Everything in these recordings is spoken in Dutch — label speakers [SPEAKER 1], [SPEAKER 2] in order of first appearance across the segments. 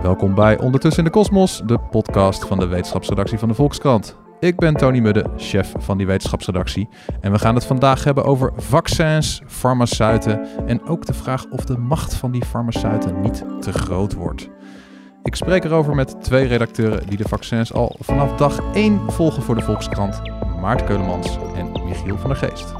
[SPEAKER 1] Welkom bij Ondertussen in de Kosmos, de podcast van de wetenschapsredactie van de Volkskrant. Ik ben Tony Mudde, chef van die wetenschapsredactie. En we gaan het vandaag hebben over vaccins, farmaceuten en ook de vraag of de macht van die farmaceuten niet te groot wordt. Ik spreek erover met twee redacteuren die de vaccins al vanaf dag 1 volgen voor de Volkskrant. Maarten Keulemans en Michiel van der Geest.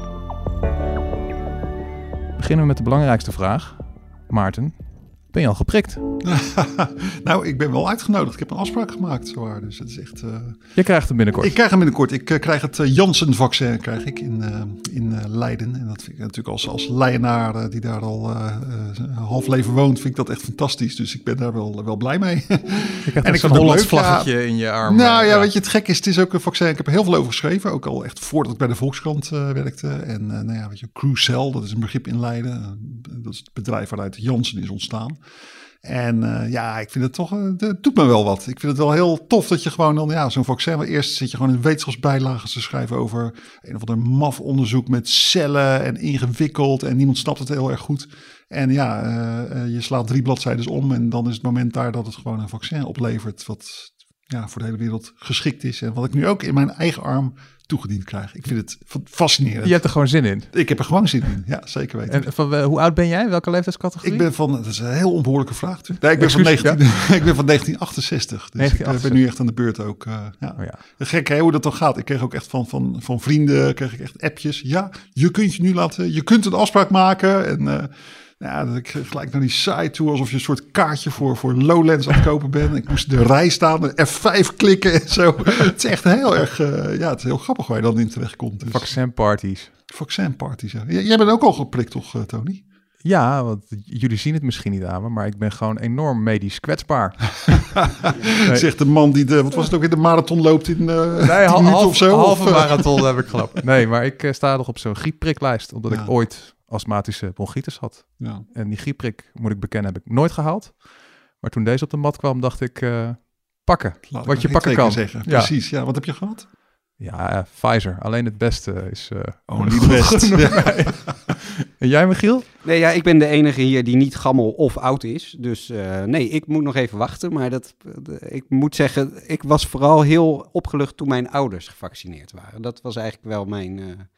[SPEAKER 1] Beginnen we met de belangrijkste vraag. Maarten, ben je al geprikt?
[SPEAKER 2] Nou, ik ben wel uitgenodigd. Ik heb een afspraak gemaakt, zowaar. Dus het is echt...
[SPEAKER 1] Je krijgt hem binnenkort.
[SPEAKER 2] Ik krijg hem binnenkort. Ik krijg het Janssen-vaccin in Leiden. En dat vind ik natuurlijk als Leidenaar die daar al half leven woont, vind ik dat echt fantastisch. Dus ik ben daar wel blij mee.
[SPEAKER 1] Je krijgt een Hollands vlaggetje in je arm.
[SPEAKER 2] Nou ja, weet je, het gek is, het is ook een vaccin. Ik heb er heel veel over geschreven. Ook al echt voordat ik bij de Volkskrant werkte. En nou ja, weet je, Crucell, dat is een begrip in Leiden. Dat is het bedrijf waaruit Janssen is ontstaan. En ja, ik vind het toch, het doet me wel wat. Ik vind het wel heel tof dat je gewoon dan, zo'n vaccin. Maar eerst zit je gewoon in wetenschapsbijlagen te schrijven over een of ander maf onderzoek met cellen en ingewikkeld. En niemand snapt het heel erg goed. En ja, je slaat 3 bladzijden om en dan is het moment daar dat het gewoon een vaccin oplevert. Wat voor de hele wereld geschikt is. En wat ik nu ook in mijn eigen arm toegediend krijg. Ik vind het fascinerend.
[SPEAKER 1] Je hebt er gewoon zin in?
[SPEAKER 2] Ik heb er gewoon zin in, ja, zeker weten.
[SPEAKER 1] En van, hoe oud ben jij? Welke leeftijdscategorie?
[SPEAKER 2] Ik ben van, dat is een heel onbehoorlijke vraag. Nee, ik ben van 1968. Dus 1968. Ik ben nu echt aan de beurt ook. Ja. Oh ja. Gek hè, hoe dat dan gaat. Ik kreeg ook echt van vrienden, kreeg ik echt appjes. Ja, je kunt je nu laten, je kunt een afspraak maken. En dat ik gelijk naar die site toe, alsof je een soort kaartje voor Lowlands aan het kopen bent. Ik moest de rij staan, F5 klikken en zo. Het is echt heel erg, het is heel grappig waar je dan in terecht komt. Dus.
[SPEAKER 1] Vaccinparties,
[SPEAKER 2] ja. Jij bent ook al geprikt toch, Tony?
[SPEAKER 1] Ja, want jullie zien het misschien niet aan me, maar ik ben gewoon enorm medisch kwetsbaar.
[SPEAKER 2] Nee. Zegt de man die wat was het ook in de marathon loopt in 10 minuten of zo?
[SPEAKER 1] Halve marathon heb ik gelopen. Nee, maar ik sta nog op zo'n grieppriklijst, omdat ik ooit astmatische bronchitis had. Ja. En die griepprik, moet ik bekennen, heb ik nooit gehaald. Maar toen deze op de mat kwam, dacht ik, pakken. Wat je pakken kan.
[SPEAKER 2] Zeggen. Ja. Precies, ja. Wat heb je gehad?
[SPEAKER 1] Ja, Pfizer. Alleen het beste is...
[SPEAKER 2] niet het beste. Ja.
[SPEAKER 1] En jij, Michiel?
[SPEAKER 3] Nee, ja, ik ben de enige hier die niet gammel of oud is. Dus nee, ik moet nog even wachten. Maar ik moet zeggen, ik was vooral heel opgelucht toen mijn ouders gevaccineerd waren. Dat was eigenlijk wel mijn...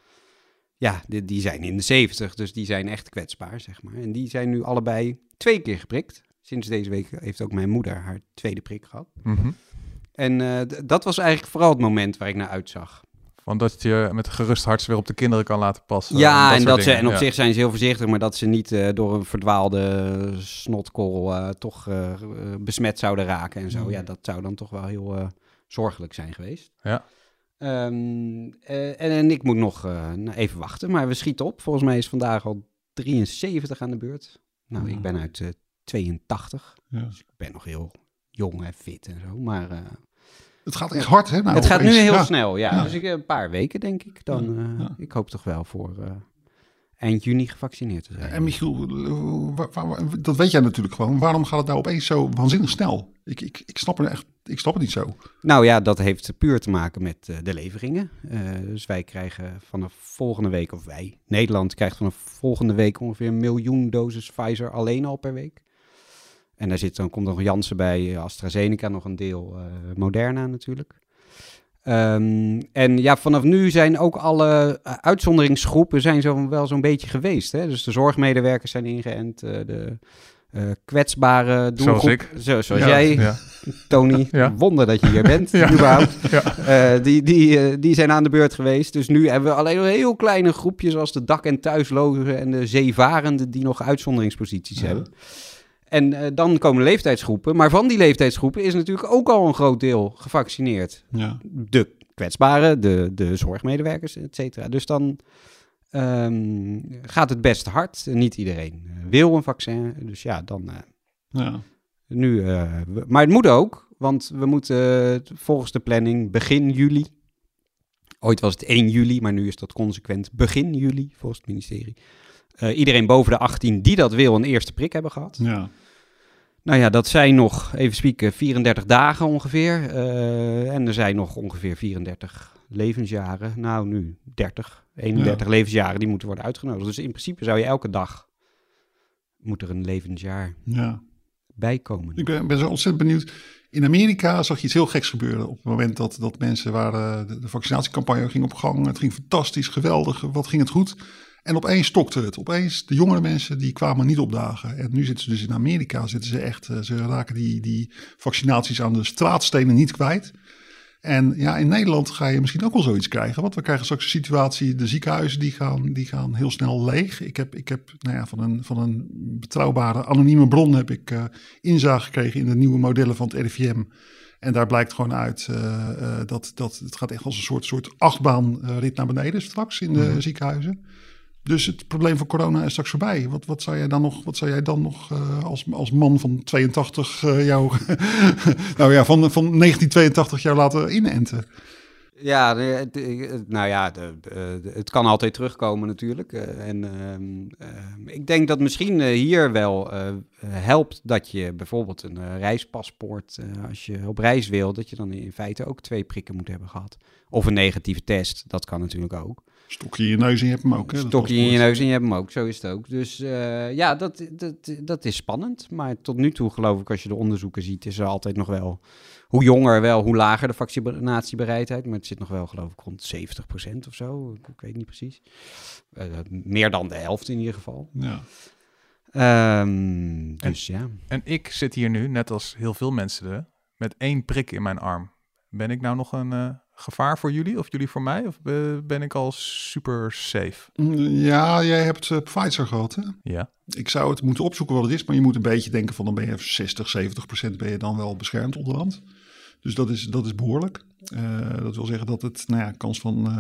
[SPEAKER 3] die zijn in de 70, dus die zijn echt kwetsbaar, zeg maar. En die zijn nu allebei 2 keer geprikt. Sinds deze week heeft ook mijn moeder haar 2e prik gehad. Mm-hmm. En dat was eigenlijk vooral het moment waar ik naar uitzag.
[SPEAKER 1] Want dat je met een gerust hart weer op de kinderen kan laten passen.
[SPEAKER 3] Ja, en op zich zijn ze heel voorzichtig, maar dat ze niet door een verdwaalde snotkorrel toch besmet zouden raken en zo. Mm. Ja, dat zou dan toch wel heel zorgelijk zijn geweest.
[SPEAKER 1] Ja.
[SPEAKER 3] En ik moet nog even wachten, maar we schieten op. Volgens mij is vandaag al 73 aan de beurt. Nou, ik ben uit 82, dus ik ben nog heel jong en fit en zo, maar...
[SPEAKER 2] het gaat echt hard, hè? Nou,
[SPEAKER 3] het gaat nu heel snel, ja. Dus een paar weken, denk ik. Dan, ik hoop toch wel voor eind juni gevaccineerd te zijn.
[SPEAKER 2] En Michiel, dat weet jij natuurlijk gewoon. Waarom gaat het nou opeens zo waanzinnig snel? Ik snap het niet zo.
[SPEAKER 3] Nou ja, dat heeft puur te maken met de leveringen. Dus wij krijgen vanaf volgende week, Nederland krijgt vanaf volgende week ongeveer 1 miljoen doses Pfizer alleen al per week. En daar komt nog Janssen bij, AstraZeneca, nog een deel Moderna natuurlijk. En ja, vanaf nu zijn ook alle uitzonderingsgroepen zijn wel zo'n beetje geweest. Hè? Dus de zorgmedewerkers zijn ingeënt, de kwetsbare doelgroep. Zoals jij, Tony. Ja. Wonder dat je hier bent, überhaupt. Ja. Die zijn aan de beurt geweest. Dus nu hebben we alleen nog heel kleine groepjes zoals de dak- en thuislozen en de zeevarenden die nog uitzonderingsposities hebben. En dan komen leeftijdsgroepen. Maar van die leeftijdsgroepen is natuurlijk ook al een groot deel gevaccineerd. Ja. De kwetsbaren, de zorgmedewerkers, et cetera. Dus dan gaat het best hard. Niet iedereen wil een vaccin. Dus ja, dan... Nu, maar het moet ook, want we moeten volgens de planning begin juli... Ooit was het 1 juli, maar nu is dat consequent begin juli, volgens het ministerie... iedereen boven de 18 die dat wil een eerste prik hebben gehad. Ja. Nou ja, dat zijn nog, even spieken, 34 dagen ongeveer. En er zijn nog ongeveer 34 levensjaren. Nou, nu 31 levensjaren die moeten worden uitgenodigd. Dus in principe zou je elke dag moet er een levensjaar bijkomen.
[SPEAKER 2] Ik ben zo ontzettend benieuwd. In Amerika zag je iets heel geks gebeuren. Op het moment dat mensen waren, de vaccinatiecampagne ging op gang. Het ging fantastisch, geweldig, wat ging het goed. En opeens stokte het. Opeens, de jongere mensen die kwamen niet opdagen. En nu zitten ze dus in Amerika, ze raken die vaccinaties aan de straatstenen niet kwijt. En ja, in Nederland ga je misschien ook wel zoiets krijgen. Want we krijgen straks een situatie, de ziekenhuizen die gaan heel snel leeg. Ik heb van een betrouwbare anonieme bron heb ik inzage gekregen in de nieuwe modellen van het RIVM. En daar blijkt gewoon uit dat het gaat echt als een soort achtbaanrit naar beneden straks in de ziekenhuizen. Dus het probleem van corona is straks voorbij. Wat zou jij dan nog als man van 82 van 1982 jou laten inenten?
[SPEAKER 3] Ja, het kan altijd terugkomen natuurlijk. Ik denk dat misschien hier wel helpt dat je bijvoorbeeld een reispaspoort, als je op reis wil, dat je dan in feite ook 2 prikken moet hebben gehad. Of een negatieve test, dat kan natuurlijk ook.
[SPEAKER 2] Stokje in je neus en je hebt hem ook. Hè?
[SPEAKER 3] Stokje in je neus en je hebt hem ook, zo is het ook. Dus dat is spannend. Maar tot nu toe geloof ik, als je de onderzoeken ziet, is er altijd nog wel, hoe jonger wel, hoe lager de vaccinatiebereidheid. Maar het zit nog wel, geloof ik, rond 70% of zo. Ik weet niet precies. Meer dan de helft in ieder geval.
[SPEAKER 2] Ja.
[SPEAKER 1] En ik zit hier nu, net als heel veel mensen, met 1 prik in mijn arm. Ben ik nou nog een gevaar voor jullie of jullie voor mij? Of ben ik al super safe?
[SPEAKER 2] Ja, jij hebt Pfizer gehad, hè?
[SPEAKER 1] Ja.
[SPEAKER 2] Ik zou het moeten opzoeken wat het is, maar je moet een beetje denken van dan ben je 60-70% ben je dan wel beschermd onderhand. Dus dat is behoorlijk. Dat wil zeggen dat het kans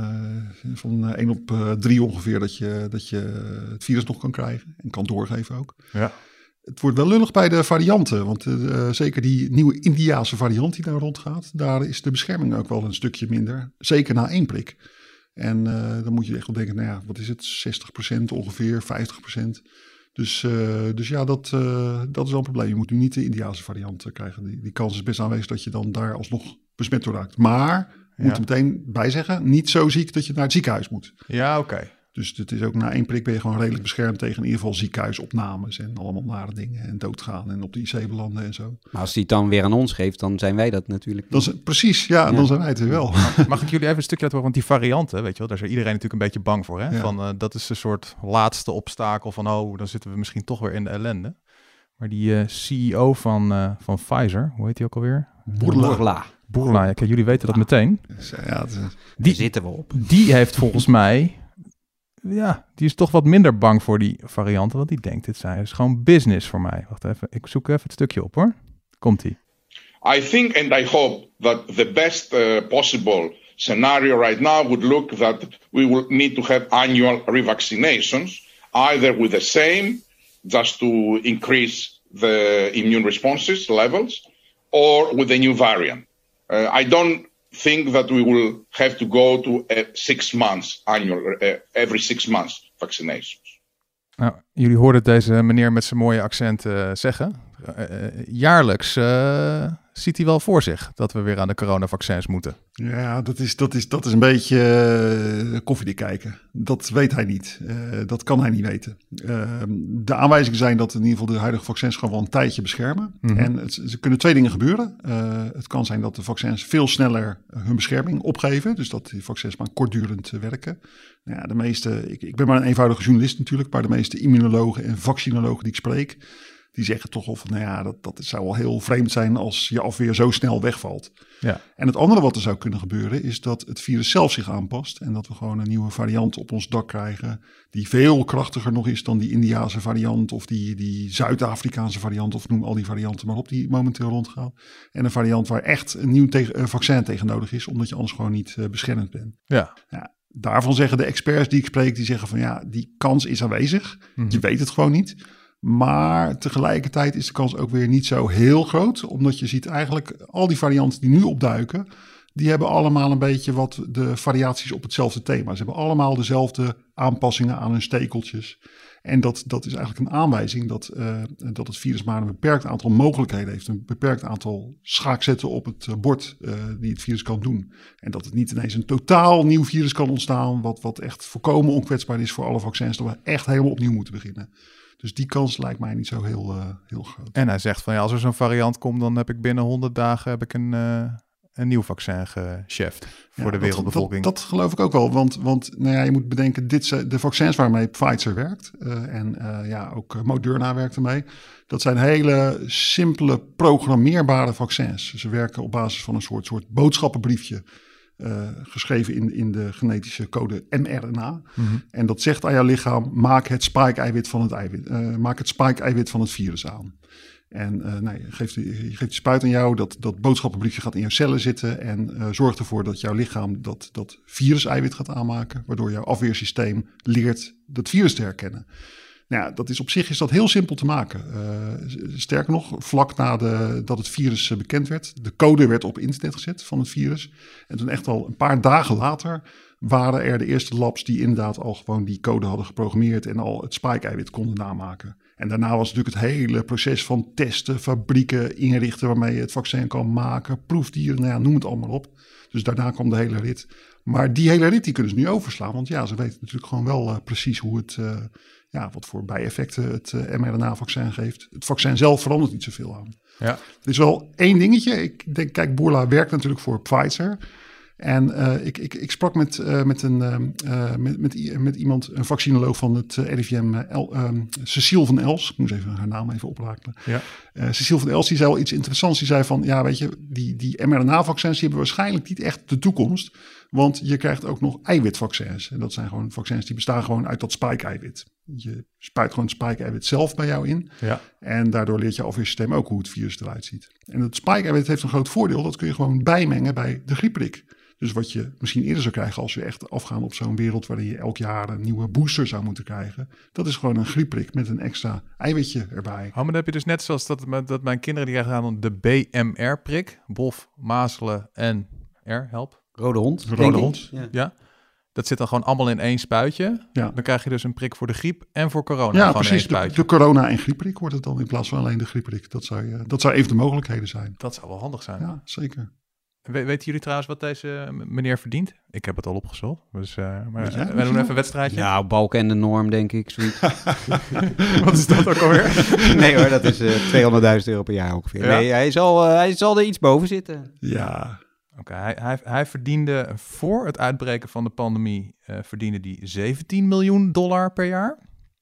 [SPEAKER 2] van 1 op 3 ongeveer dat je het virus nog kan krijgen en kan doorgeven ook.
[SPEAKER 1] Ja.
[SPEAKER 2] Het wordt wel lullig bij de varianten, want zeker die nieuwe Indiase variant die daar rondgaat, daar is de bescherming ook wel een stukje minder. Zeker na 1 prik. En dan moet je echt wel denken, wat is het? 60% ongeveer, 50%. Dus ja, dat is wel een probleem. Je moet nu niet de Indiase variant krijgen. Die kans is best aanwezig dat je dan daar alsnog besmet door raakt. Maar, moet er meteen bij zeggen, niet zo ziek dat je naar het ziekenhuis moet.
[SPEAKER 1] Ja, oké.
[SPEAKER 2] Dus het is ook na 1 prik ben je gewoon redelijk beschermd tegen in ieder geval ziekenhuisopnames en allemaal nare dingen en doodgaan en op de IC belanden en zo.
[SPEAKER 3] Maar als die het dan weer aan ons geeft, dan zijn wij dat natuurlijk.
[SPEAKER 2] Precies, dan zijn wij het weer wel.
[SPEAKER 1] Mag ik jullie even een stukje laten horen? Want die varianten, weet je wel, daar is iedereen natuurlijk een beetje bang voor. Hè? Ja. Van, dat is een soort laatste obstakel van, dan zitten we misschien toch weer in de ellende. Maar die CEO van Pfizer, hoe heet die ook alweer? Bourla, kijk, jullie weten dat meteen.
[SPEAKER 2] Ja,
[SPEAKER 3] die zitten we op.
[SPEAKER 1] Die heeft volgens mij, die is toch wat minder bang voor die varianten, want die denkt, dit is gewoon business voor mij. Wacht even, ik zoek even het stukje op hoor. Komt-ie.
[SPEAKER 4] I think and I hope that the best possible scenario right now would look that we will need to have annual revaccinations, either with the same, just to increase the immune responses levels, or with a new variant. I don't think that we will have to go to 6 months annual, every 6 months vaccinations.
[SPEAKER 1] Nou, jullie hoorden deze meneer met zijn mooie accent zeggen. Jaarlijks ziet hij wel voor zich dat we weer aan de coronavaccins moeten.
[SPEAKER 2] Ja, dat is een beetje koffiedik kijken. Dat weet hij niet. Dat kan hij niet weten. De aanwijzingen zijn dat in ieder geval de huidige vaccins gewoon wel een tijdje beschermen. Mm-hmm. En er kunnen 2 dingen gebeuren. Het kan zijn dat de vaccins veel sneller hun bescherming opgeven. Dus dat die vaccins maar kortdurend werken. Nou ja, de meeste, ik ben maar een eenvoudige journalist natuurlijk, maar de meeste immunologen en vaccinologen die ik spreek, die zeggen toch al van, dat zou wel heel vreemd zijn als je afweer zo snel wegvalt. Ja. En het andere wat er zou kunnen gebeuren is dat het virus zelf zich aanpast en dat we gewoon een nieuwe variant op ons dak krijgen die veel krachtiger nog is dan die Indiase variant of die Zuid-Afrikaanse variant of noem al die varianten maar op die momenteel rondgaan. En een variant waar echt een nieuw vaccin tegen nodig is, omdat je anders gewoon niet beschermd bent.
[SPEAKER 1] Ja.
[SPEAKER 2] Daarvan zeggen de experts die ik spreek, die zeggen van die kans is aanwezig. Mm-hmm. Je weet het gewoon niet. Maar tegelijkertijd is de kans ook weer niet zo heel groot. Omdat je ziet eigenlijk al die varianten die nu opduiken, die hebben allemaal een beetje wat de variaties op hetzelfde thema. Ze hebben allemaal dezelfde aanpassingen aan hun stekeltjes. En dat is eigenlijk een aanwijzing dat het virus maar een beperkt aantal mogelijkheden heeft. Een beperkt aantal schaakzetten op het bord die het virus kan doen. En dat het niet ineens een totaal nieuw virus kan ontstaan wat echt volkomen onkwetsbaar is voor alle vaccins. Dat we echt helemaal opnieuw moeten beginnen. Dus die kans lijkt mij niet zo heel groot.
[SPEAKER 1] En hij zegt van als er zo'n variant komt, dan heb ik binnen 100 dagen een nieuw vaccin gecheft voor de wereldbevolking.
[SPEAKER 2] Dat geloof ik ook wel. Want je moet bedenken, de vaccins waarmee Pfizer werkt ook Moderna werkt ermee. Dat zijn hele simpele programmeerbare vaccins. Ze werken op basis van een soort boodschappenbriefje. Geschreven in de genetische code mRNA. Mm-hmm. En dat zegt aan jouw lichaam, maak het spike-eiwit van het virus aan. En je geeft die spuit aan jou, dat boodschappenbriefje gaat in jouw cellen zitten en zorgt ervoor dat jouw lichaam dat virus-eiwit gaat aanmaken, waardoor jouw afweersysteem leert dat virus te herkennen. Nou ja, is dat heel simpel te maken. Sterker nog, vlak nadat het virus bekend werd, de code werd op internet gezet van het virus. En toen echt al een paar dagen later waren er de eerste labs die inderdaad al gewoon die code hadden geprogrammeerd en al het spike-eiwit konden namaken. En daarna was natuurlijk het hele proces van testen, fabrieken inrichten waarmee je het vaccin kan maken, proefdieren, noem het allemaal op. Dus daarna kwam de hele rit. Maar die hele rit die kunnen ze nu overslaan, want ze weten natuurlijk gewoon wel precies hoe het... wat voor bijeffecten het mRNA-vaccin geeft. Het vaccin zelf verandert niet zoveel aan. Ja. Er is wel één dingetje. Ik denk, kijk, Bourla werkt natuurlijk voor Pfizer. En ik sprak met iemand, een vaccinoloog van het RIVM, Cecile van Els. Ik moet even haar naam even oprakelen. Ja. Cecile van Els, die zei wel iets interessants. Die zei van, die mRNA-vaccins die hebben waarschijnlijk niet echt de toekomst. Want je krijgt ook nog eiwitvaccins. En dat zijn gewoon vaccins die bestaan gewoon uit dat spike-eiwit. Je spuit gewoon het spike-eiwit zelf bij jou in. Ja. En daardoor leert je afweersysteem ook hoe het virus eruit ziet. En het spike-eiwit heeft een groot voordeel. Dat kun je gewoon bijmengen bij de griepprik. Dus wat je misschien eerder zou krijgen als we echt afgaan op zo'n wereld waarin je elk jaar een nieuwe booster zou moeten krijgen. Dat is gewoon een griepprik met een extra eiwitje erbij.
[SPEAKER 1] Maar dan heb je dus net zoals dat mijn kinderen die krijgen aan de BMR-prik. Bof, mazelen en help.
[SPEAKER 3] Rode hond.
[SPEAKER 1] Rode hond, ja. Dat zit dan gewoon allemaal in één spuitje. Ja. Dan krijg je dus een prik voor de griep en voor corona.
[SPEAKER 2] Ja, precies. De corona- en griepprik wordt het dan in plaats van alleen de griepprik. Dat zou even de mogelijkheden zijn.
[SPEAKER 1] Dat zou wel handig zijn.
[SPEAKER 2] Ja, zeker.
[SPEAKER 1] Weten jullie trouwens wat deze meneer verdient? Ik heb het al opgezocht. Dus, wij doen even een wedstrijdje.
[SPEAKER 3] Ja, balken en de norm, denk ik.
[SPEAKER 1] Wat is dat ook alweer?
[SPEAKER 3] Nee hoor, dat is €200.000 per jaar ongeveer. Ja? Nee, hij zal er iets boven zitten.
[SPEAKER 2] Ja.
[SPEAKER 1] Oké, hij verdiende voor het uitbreken van de pandemie verdiende die $17 miljoen per jaar.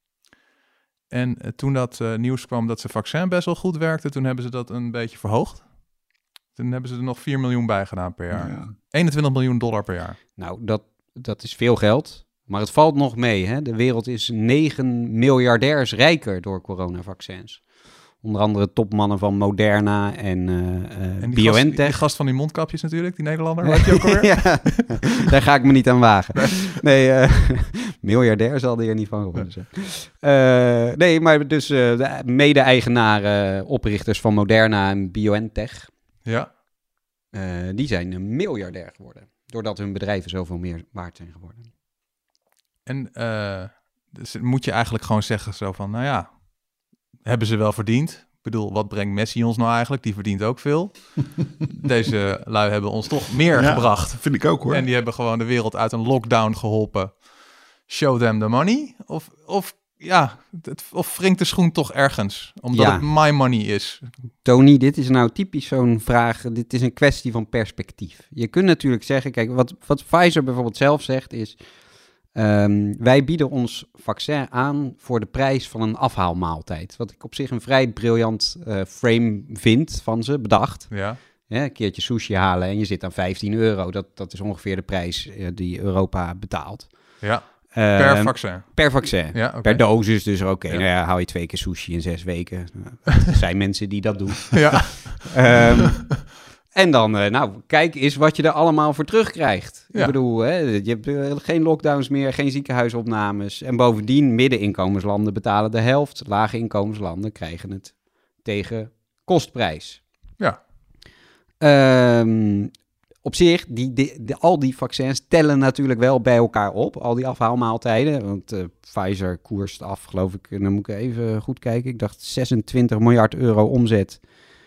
[SPEAKER 1] En toen dat nieuws kwam dat zijn vaccin best wel goed werkte, toen hebben ze dat een beetje verhoogd. Toen hebben ze er nog $4 miljoen bij gedaan per jaar. Ja. $21 miljoen per jaar.
[SPEAKER 3] Nou, dat is veel geld. Maar het valt nog mee. Hè? De wereld is 9 miljardairs rijker door coronavaccins. Onder andere topmannen van Moderna en BioNTech.
[SPEAKER 1] Die gast van die mondkapjes natuurlijk, die Nederlander. Weet je ook alweer?
[SPEAKER 3] Ja, daar ga ik me niet aan wagen. Nee, miljardair zal die er niet van geworden zijn. Nee, maar dus de mede-eigenaren, oprichters van Moderna en BioNTech... Ja. Die zijn miljardair geworden. Doordat hun bedrijven zoveel meer waard zijn geworden.
[SPEAKER 1] En dus moet je eigenlijk gewoon zeggen zo van, hebben ze wel verdiend? Ik bedoel, wat brengt Messi ons nou eigenlijk? Die verdient ook veel. Deze lui hebben ons toch meer gebracht.
[SPEAKER 2] Vind ik ook hoor.
[SPEAKER 1] En die hebben gewoon de wereld uit een lockdown geholpen. Show them the money. Of wringt de schoen toch ergens? Omdat het my money is.
[SPEAKER 3] Tony, dit is nou typisch zo'n vraag. Dit is een kwestie van perspectief. Je kunt natuurlijk zeggen, kijk, wat Pfizer bijvoorbeeld zelf zegt is... wij bieden ons vaccin aan voor de prijs van een afhaalmaaltijd. Wat ik op zich een vrij briljant frame vind van ze, bedacht. Ja. Een keertje sushi halen en je zit aan €15. Dat is ongeveer de prijs die Europa betaalt.
[SPEAKER 1] Ja. Per vaccin?
[SPEAKER 3] Per vaccin. Ja, okay. Per dosis. Dus hou je 2 keer sushi in 6 weken. Er zijn mensen die dat doen. Ja. En dan, kijk eens wat je er allemaal voor terugkrijgt. Ja. Ik bedoel, je hebt geen lockdowns meer, geen ziekenhuisopnames. En bovendien, middeninkomenslanden betalen de helft. Lage inkomenslanden krijgen het tegen kostprijs.
[SPEAKER 1] Ja.
[SPEAKER 3] Op zich, al die vaccins tellen natuurlijk wel bij elkaar op. Al die afhaalmaaltijden. Want Pfizer koerst af, geloof ik. En dan moet ik even goed kijken. Ik dacht €26 miljard omzet.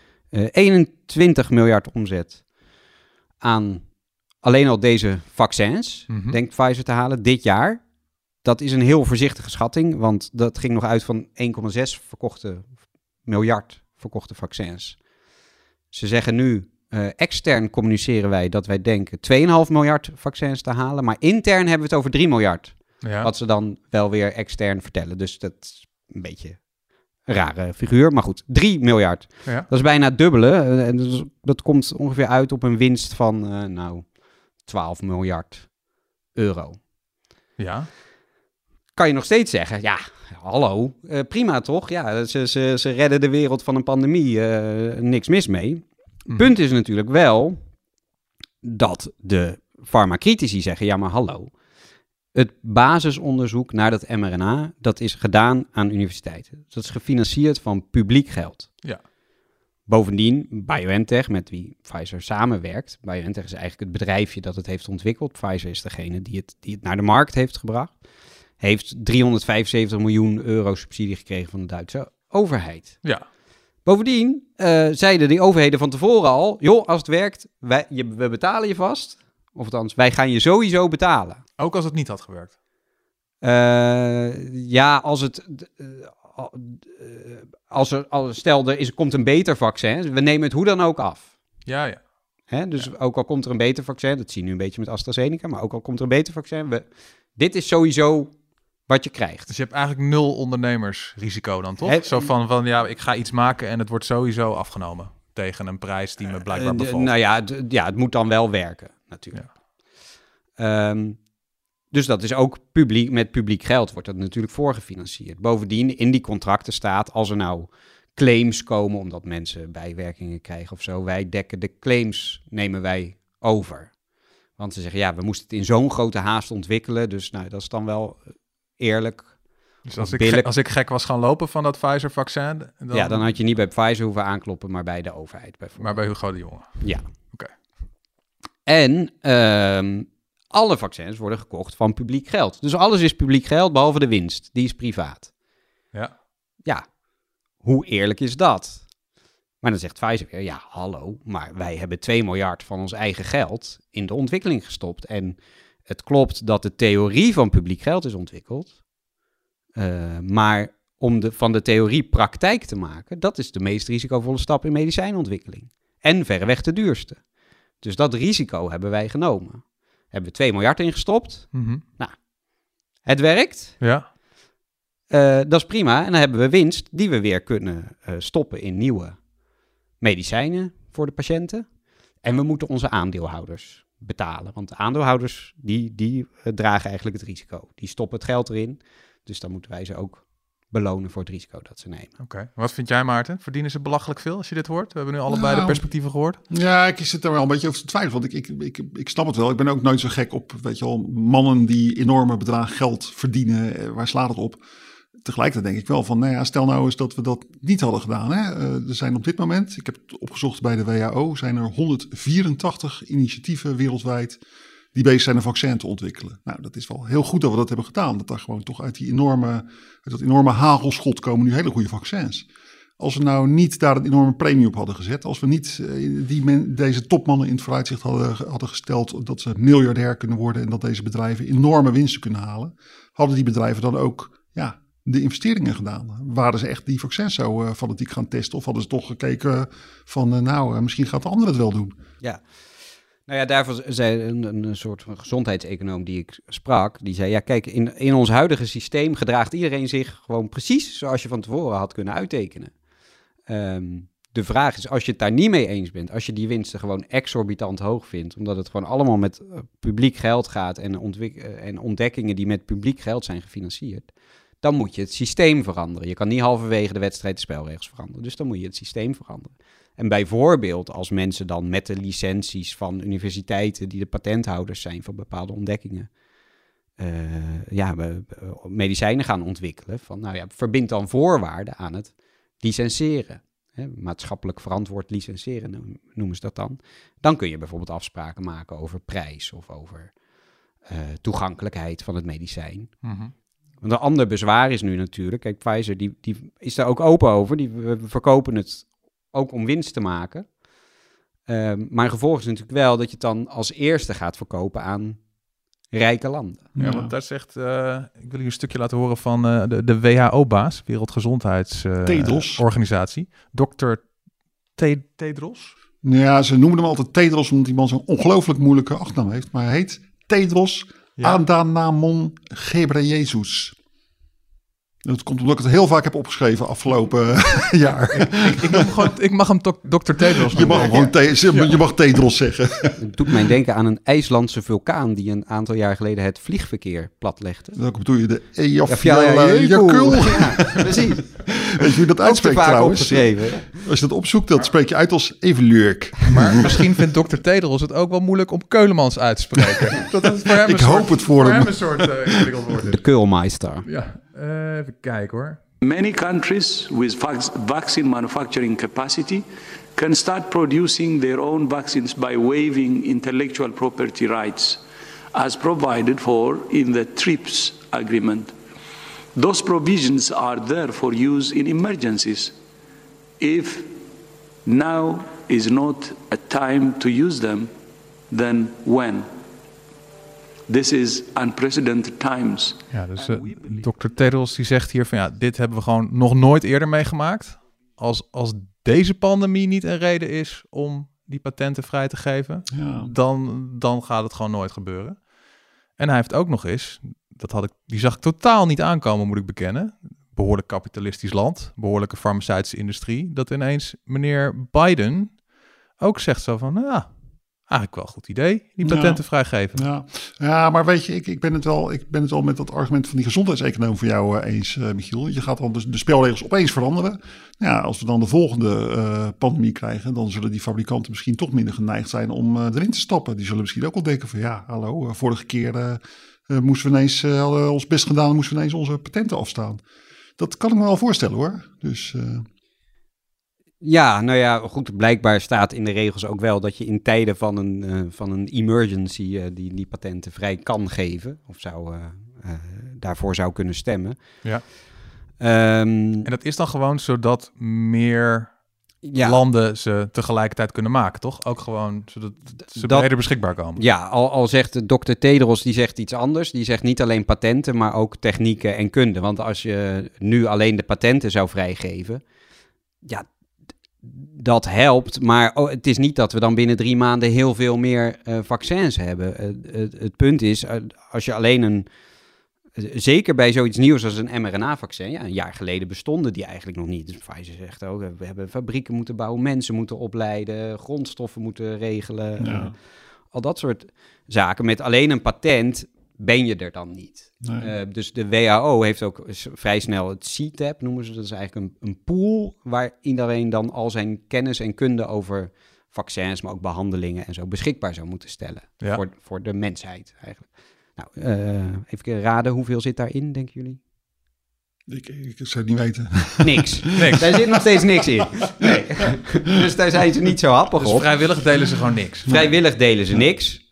[SPEAKER 3] 21 miljard omzet aan alleen al deze vaccins. Mm-hmm. Denkt Pfizer te halen dit jaar. dat is een heel voorzichtige schatting, want dat ging nog uit van 1,6 miljard verkochte vaccins. Ze zeggen nu, extern communiceren wij dat wij denken 2,5 miljard vaccins te halen, maar intern hebben we het over 3 miljard. Ja. Wat ze dan wel weer extern vertellen. Dus dat is een beetje een rare figuur, maar goed, 3 miljard. Ja. Dat is bijna het dubbele. En dat komt ongeveer uit op een winst van 12 miljard euro.
[SPEAKER 1] Ja.
[SPEAKER 3] Kan je nog steeds zeggen, ja, hallo, prima toch? Ja, ze redden de wereld van een pandemie, niks mis mee. Punt is natuurlijk wel dat de farmacritici zeggen, ja maar hallo, het basisonderzoek naar dat mRNA, dat is gedaan aan universiteiten. Dat is gefinancierd van publiek geld.
[SPEAKER 1] Ja.
[SPEAKER 3] Bovendien, BioNTech, met wie Pfizer samenwerkt. BioNTech is eigenlijk het bedrijfje dat het heeft ontwikkeld. Pfizer is degene die het naar de markt heeft gebracht. Heeft 375 miljoen euro subsidie gekregen van de Duitse overheid.
[SPEAKER 1] Ja.
[SPEAKER 3] Bovendien zeiden die overheden van tevoren al, joh, als het werkt, we betalen je vast. Of althans, wij gaan je sowieso betalen.
[SPEAKER 1] Ook als het niet had gewerkt?
[SPEAKER 3] Ja, stel er komt een beter vaccin, we nemen het hoe dan ook af.
[SPEAKER 1] Ja.
[SPEAKER 3] Dus ook al komt er een beter vaccin, dat zie je nu een beetje met AstraZeneca, maar ook al komt er een beter vaccin, dit is sowieso wat je krijgt.
[SPEAKER 1] Dus je hebt eigenlijk 0 ondernemersrisico dan, toch? Zo van ja, ik ga iets maken en het wordt sowieso afgenomen tegen een prijs die me blijkbaar bevalt.
[SPEAKER 3] Nou ja, het moet dan wel werken, natuurlijk. Ja. Dus dat is ook met publiek geld wordt dat natuurlijk voorgefinancierd. Bovendien, in die contracten staat, als er nou claims komen omdat mensen bijwerkingen krijgen of zo, wij dekken de claims, nemen wij over. Want ze zeggen, ja, we moesten het in zo'n grote haast ontwikkelen, dus nou, dat is dan wel eerlijk.
[SPEAKER 1] Dus als ik gek was gaan lopen van dat Pfizer-vaccin...
[SPEAKER 3] Dan had je niet bij Pfizer hoeven aankloppen, maar bij de overheid bijvoorbeeld.
[SPEAKER 1] Maar bij Hugo de Jonge?
[SPEAKER 3] Ja.
[SPEAKER 1] Oké.
[SPEAKER 3] En alle vaccins worden gekocht van publiek geld. Dus alles is publiek geld, behalve de winst. Die is privaat.
[SPEAKER 1] Ja.
[SPEAKER 3] Ja. Hoe eerlijk is dat? Maar dan zegt Pfizer weer, ja, hallo, maar wij hebben 2 miljard van ons eigen geld in de ontwikkeling gestopt. En het klopt dat de theorie van publiek geld is ontwikkeld. Maar om van de theorie praktijk te maken, dat is de meest risicovolle stap in medicijnontwikkeling. En verreweg de duurste. Dus dat risico hebben wij genomen. Hebben we 2 miljard ingestopt.
[SPEAKER 1] Mm-hmm.
[SPEAKER 3] Nou, het werkt.
[SPEAKER 1] Ja.
[SPEAKER 3] Dat is prima. En dan hebben we winst die we weer kunnen stoppen in nieuwe medicijnen voor de patiënten. En we moeten onze aandeelhouders betalen. Want de aandeelhouders, die dragen eigenlijk het risico. Die stoppen het geld erin. Dus dan moeten wij ze ook belonen voor het risico dat ze nemen.
[SPEAKER 1] Oké. Wat vind jij, Maarten? Verdienen ze belachelijk veel als je dit hoort? We hebben nu allebei de perspectieven gehoord.
[SPEAKER 2] Ja, ik zit er wel een beetje over te twijfelen. Want ik snap het wel. Ik ben ook nooit zo gek op, weet je wel, mannen die enorme bedragen geld verdienen. Waar slaat het op? Tegelijkertijd denk ik wel van, nou ja, stel nou eens dat we dat niet hadden gedaan. Hè? Er zijn op dit moment, ik heb het opgezocht bij de WHO, zijn er 184 initiatieven wereldwijd die bezig zijn een vaccin te ontwikkelen. Nou, dat is wel heel goed dat we dat hebben gedaan. Dat daar gewoon toch uit dat enorme hagelschot komen nu hele goede vaccins. Als we nou niet daar een enorme premie op hadden gezet, als we niet deze topmannen in het vooruitzicht hadden gesteld dat ze miljardair kunnen worden en dat deze bedrijven enorme winsten kunnen halen, hadden die bedrijven dan ook de investeringen gedaan. Waren ze echt die vaccins zo fanatiek gaan testen of hadden ze toch gekeken van misschien gaat de ander het wel doen?
[SPEAKER 3] Ja. Nou ja, daarvoor zei een soort van gezondheidseconoom die ik sprak, die zei, ja kijk, in ons huidige systeem gedraagt iedereen zich gewoon precies zoals je van tevoren had kunnen uittekenen. De vraag is, als je het daar niet mee eens bent, als je die winsten gewoon exorbitant hoog vindt, omdat het gewoon allemaal met publiek geld gaat en ontdekkingen die met publiek geld zijn gefinancierd, dan moet je het systeem veranderen. Je kan niet halverwege de wedstrijd de spelregels veranderen, dus dan moet je het systeem veranderen. En bijvoorbeeld als mensen dan met de licenties van universiteiten die de patenthouders zijn van bepaalde ontdekkingen, medicijnen gaan ontwikkelen, verbind dan voorwaarden aan het licenseren. Maatschappelijk verantwoord licenseren noemen ze dat dan. Dan kun je bijvoorbeeld afspraken maken over prijs of over toegankelijkheid van het medicijn.
[SPEAKER 1] Mm-hmm.
[SPEAKER 3] Want een ander bezwaar is nu natuurlijk, kijk, Pfizer die is daar ook open over, we verkopen het ook om winst te maken. Maar gevolg is natuurlijk wel dat je het dan als eerste gaat verkopen aan rijke landen.
[SPEAKER 1] Ja, want daar zegt, ik wil hier een stukje laten horen van de WHO-baas, Wereldgezondheidsorganisatie, Dr. Tedros.
[SPEAKER 2] Ja, ze noemen hem altijd Tedros, omdat die man zo'n ongelooflijk moeilijke achternaam heeft. Maar hij heet Tedros Adhanom Ghebreyesus. Dat komt omdat ik het heel vaak heb opgeschreven afgelopen jaar.
[SPEAKER 1] Ik mag hem Dr. Tedros noemen.
[SPEAKER 2] Je mag Tedros zeggen.
[SPEAKER 3] Het doet mij denken aan een IJslandse vulkaan die een aantal jaar geleden het vliegverkeer platlegde.
[SPEAKER 2] Welke bedoel je? De Eyjafjallajökull.
[SPEAKER 3] Ja, precies.
[SPEAKER 2] Weet je hoe dat uitspreekt trouwens? Als je dat opzoekt, dat spreek je uit als Evelurk.
[SPEAKER 1] Maar misschien vindt Dr. Tedros het ook wel moeilijk om Keulemans uit te spreken. Dat het voor hem
[SPEAKER 2] ik hoop het voor hem.
[SPEAKER 1] Een soort ingewikkeld woord is.
[SPEAKER 3] De Keulmeister.
[SPEAKER 1] Ja. Even kijken hoor.
[SPEAKER 5] Many countries with vaccine manufacturing capacity can start producing their own vaccines by waiving intellectual property rights as provided for in the TRIPS agreement. Those provisions are there for use in emergencies. If now is not a time to use them, then when? This is unprecedented times.
[SPEAKER 1] Ja, dus Dr. Tedros die zegt hier van dit hebben we gewoon nog nooit eerder meegemaakt. Als deze pandemie niet een reden is om die patenten vrij te geven, dan gaat het gewoon nooit gebeuren. En hij heeft ook nog eens, die zag ik totaal niet aankomen, moet ik bekennen. Behoorlijk kapitalistisch land, behoorlijke farmaceutische industrie, dat ineens meneer Biden ook zegt zo van, eigenlijk wel een goed idee, die patenten vrijgeven.
[SPEAKER 2] Ja, maar weet je, ik ben het wel met dat argument van die gezondheidseconoom voor jou eens, Michiel. Je gaat dan dus de spelregels opeens veranderen. Ja, als we dan de volgende pandemie krijgen, dan zullen die fabrikanten misschien toch minder geneigd zijn om erin te stappen. Die zullen misschien ook wel denken van vorige keer moesten we ineens, hadden ons best gedaan, moesten we ineens onze patenten afstaan. Dat kan ik me wel voorstellen hoor. Dus...
[SPEAKER 3] Ja, nou ja, goed, blijkbaar staat in de regels ook wel dat je in tijden van een emergency die patenten vrij kan geven. Of daarvoor zou kunnen stemmen.
[SPEAKER 1] Ja. En dat is dan gewoon zodat meer landen ze tegelijkertijd kunnen maken, toch? Ook gewoon zodat ze breder beschikbaar komen.
[SPEAKER 3] Ja, al zegt Dr. Tedros, die zegt iets anders. Die zegt niet alleen patenten, maar ook technieken en kunde. Want als je nu alleen de patenten zou vrijgeven, dat helpt, maar het is niet dat we dan binnen 3 maanden heel veel meer vaccins hebben. Het punt is, als je alleen zeker bij zoiets nieuws als een mRNA-vaccin, een jaar geleden bestonden die eigenlijk nog niet. Dus Pfizer zegt ook, we hebben fabrieken moeten bouwen, mensen moeten opleiden, grondstoffen moeten regelen. Al dat soort zaken. Met alleen een patent ben je er dan niet. Nee. Dus de WHO heeft ook vrij snel het CTAP, noemen ze. Dat is eigenlijk een pool waar iedereen dan al zijn kennis en kunde over vaccins, maar ook behandelingen en zo beschikbaar zou moeten stellen. Ja. Voor de mensheid eigenlijk. Nou, even raden, hoeveel zit daarin, denken jullie?
[SPEAKER 2] Ik zou het niet weten.
[SPEAKER 3] Niks. Daar zit nog steeds niks in. Nee. Dus daar zijn ze niet zo happig op.
[SPEAKER 1] Vrijwillig delen ze gewoon niks.
[SPEAKER 3] Vrijwillig delen ze niks.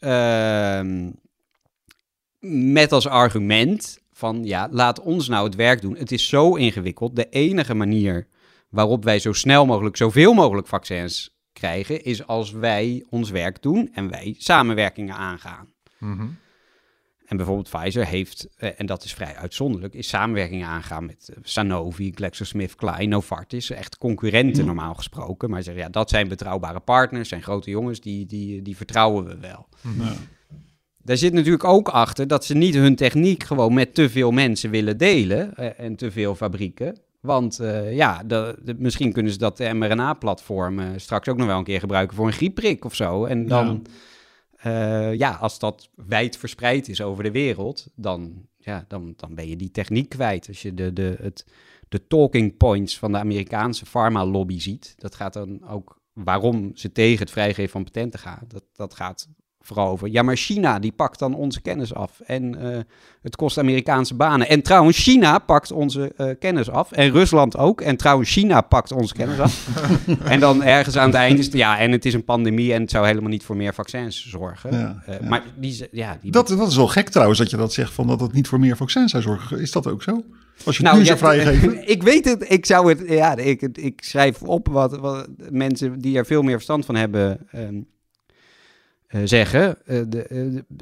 [SPEAKER 3] Met als argument van, laat ons nou het werk doen. Het is zo ingewikkeld. De enige manier waarop wij zo snel mogelijk, zoveel mogelijk vaccins krijgen, is als wij ons werk doen en wij samenwerkingen aangaan. Mm-hmm. En bijvoorbeeld Pfizer heeft, en dat is vrij uitzonderlijk, is samenwerkingen aangaan met Sanofi, GlaxoSmithKline, Novartis. Echt concurrenten normaal gesproken. Maar zeggen, dat zijn betrouwbare partners, zijn grote jongens, die vertrouwen we wel. Mm-hmm. Daar zit natuurlijk ook achter dat ze niet hun techniek gewoon met te veel mensen willen delen en te veel fabrieken. Want misschien kunnen ze dat mRNA-platform straks ook nog wel een keer gebruiken voor een griepprik of zo. En dan, als dat wijd verspreid is over de wereld, dan ben je die techniek kwijt. Als je de talking points van de Amerikaanse pharma-lobby ziet, dat gaat dan ook waarom ze tegen het vrijgeven van patenten gaan. Dat gaat vooral over, maar China die pakt dan onze kennis af. En het kost Amerikaanse banen. En trouwens, China pakt onze kennis af. En Rusland ook. En trouwens, China pakt onze kennis af. En dan ergens aan het eind is het, en het is een pandemie en het zou helemaal niet voor meer vaccins zorgen. Maar
[SPEAKER 2] dat is wel gek trouwens, dat je dat zegt, van dat het niet voor meer vaccins zou zorgen. Is dat ook zo? Als je het nu zou vrijgeven?
[SPEAKER 3] Ik weet het, ik zou het, ik schrijf op wat mensen die er veel meer verstand van hebben zeggen.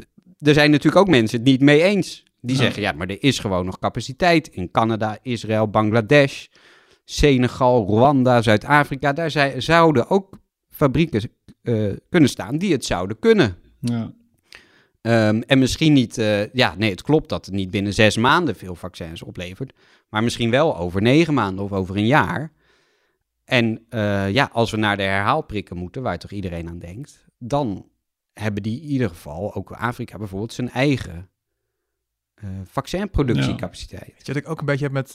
[SPEAKER 3] er zijn natuurlijk ook mensen het niet mee eens. Die zeggen, maar er is gewoon nog capaciteit. In Canada, Israël, Bangladesh, Senegal, Rwanda, Zuid-Afrika. Daar zouden ook fabrieken kunnen staan die het zouden kunnen.
[SPEAKER 2] Ja.
[SPEAKER 3] En misschien niet... het klopt dat het niet binnen 6 maanden veel vaccins oplevert. Maar misschien wel over 9 maanden of over een jaar. En als we naar de herhaalprikken moeten, waar toch iedereen aan denkt, dan hebben die in ieder geval, ook Afrika bijvoorbeeld, zijn eigen vaccinproductiecapaciteit.
[SPEAKER 1] Weet je wat ik ook een beetje heb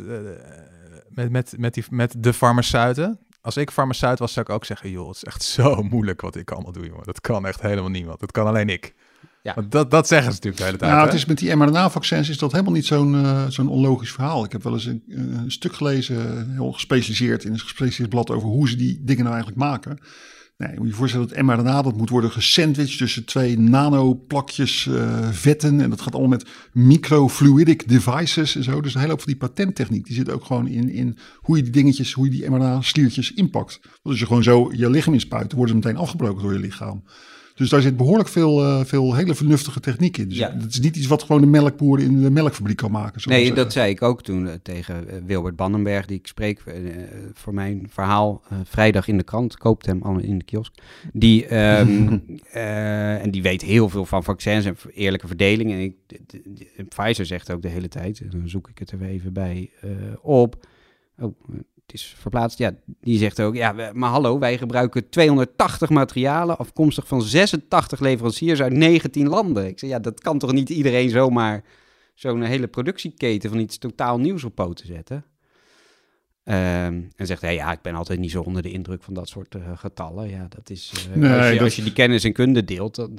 [SPEAKER 1] met de farmaceuten? Als ik farmaceut was, zou ik ook zeggen, joh, het is echt zo moeilijk wat ik allemaal doe, jongen. Dat kan echt helemaal niemand. Dat kan alleen ik. Ja. Want dat zeggen ze natuurlijk de hele tijd.
[SPEAKER 2] Nou, het is met die mRNA-vaccins is dat helemaal niet zo'n onlogisch verhaal. Ik heb wel eens een stuk gelezen, heel gespecialiseerd in een gespecialiseerd blad over hoe ze die dingen nou eigenlijk maken. Nee, je moet je voorstellen dat mRNA, dat moet worden gesandwiched tussen 2 nanoplakjes vetten. En dat gaat allemaal met microfluidic devices en zo. Dus een hele hoop van die patenttechniek, die zit ook gewoon in hoe je die dingetjes, hoe je die mRNA-sliertjes inpakt. Want als je gewoon zo je lichaam inspuit, dan worden ze meteen afgebroken door je lichaam. Dus daar zit behoorlijk veel hele vernuftige techniek in. Dus het is niet iets wat gewoon de melkboer in de melkfabriek kan maken.
[SPEAKER 3] Nee, dat zei ik ook toen tegen Wilbert Bannenberg, die ik spreek voor mijn verhaal vrijdag in de krant. Koopt hem allemaal in de kiosk. En die weet heel veel van vaccins en eerlijke verdeling. En Pfizer zegt ook de hele tijd, dan zoek ik het er even bij op. Het is verplaatst. Ja, die zegt ook, maar hallo, wij gebruiken 280 materialen afkomstig van 86 leveranciers uit 19 landen. Ik zeg, dat kan toch niet iedereen zomaar zo'n hele productieketen van iets totaal nieuws op poten zetten? En zegt hij, ik ben altijd niet zo onder de indruk van dat soort getallen. Ja, dat is, als je die kennis en kunde deelt,